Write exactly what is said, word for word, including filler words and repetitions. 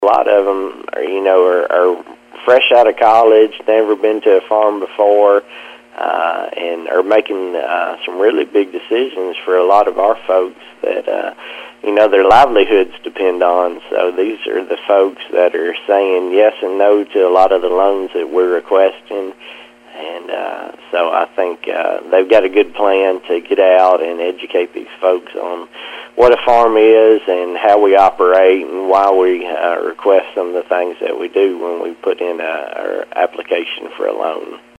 A lot of them, are, you know, are, are fresh out of college, never been to a farm before, uh, and are making uh, some really big decisions for a lot of our folks that, uh, you know, their livelihoods depend on. So these are the folks that are saying yes and no to a lot of the loans that we're requesting. And uh, so I think uh, they've got a good plan to get out and educate these folks on what a farm is and how we operate and why we uh, request some of the things that we do when we put in a, our application for a loan.